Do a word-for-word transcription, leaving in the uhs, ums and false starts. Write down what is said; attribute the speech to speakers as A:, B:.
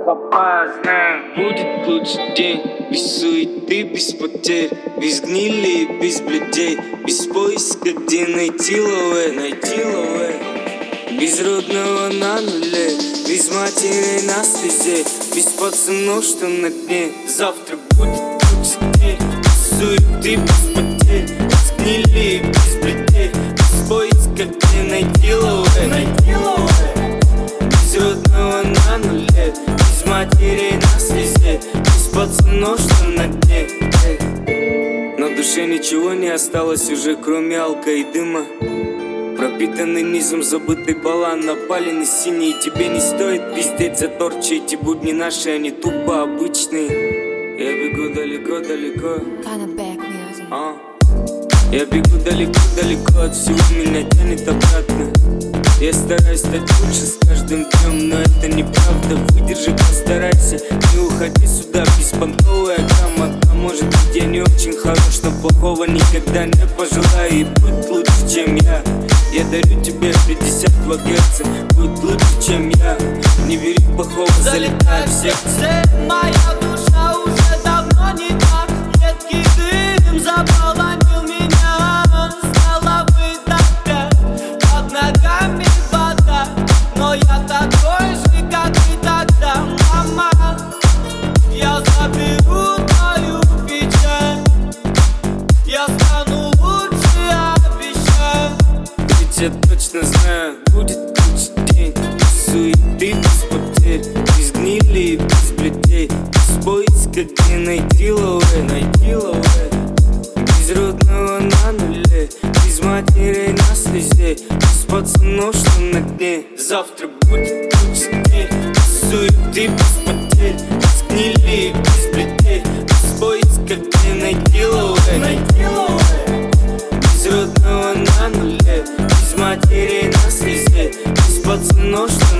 A: копаю, знаю. Будет лучший день, без суеты, без потерь, без гнили и без блюдей, без поиска, где найти лове, найти лове. Без родного на нуле, без матери на слезе, без пацанов, что на дне. Завтра будет лучший день, без суеты, без потерь, без гнили и без блюдей, без поиска, где найти лове, найти лове. Без родного на нуле, без матери на слезе, без пацанов, что на дне. На душе ничего не осталось уже, кроме алка и дыма. Пропитанный низом забытый балан, напаленный синий. Тебе не стоит пиздеть за торчи, эти будни наши, они тупо обычные. Я бегу далеко-далеко, а? Я бегу далеко-далеко, от всего меня тянет обратно. Я стараюсь стать лучше с каждым днем, но это неправда. Выдержи, постарайся, не уходи сюда, беспонтовая грамота. Может быть, я не очень хорош, но плохого никогда не пожелаю. И будь лучше, чем я. Я дарю тебе пятьдесят два герца. Будь лучше, чем я. Не бери плохого, залетай в сердце.
B: Моя душа уже давно не так. Едкий дым заполонил меня. С головы до пят, под ногами вода. Но я такой же, как и тогда, мама. Я заберу твою печаль. Я стану лучше, обещаю.
A: Ведь я точно знаю, будет лучший день. Без суеты, без потерь, без гнили и без блюдей, без поиска, где найти лове, найти лове. Без родного на нуле, без матери на слезе, без пацанов, что на дне. Завтра будет лучший день. Без суеты, без потерь, без гнили и без блюдей, без поиска, где найти лове, найти лове. Без родного на нуле, без матери на слезе, без пацанов, что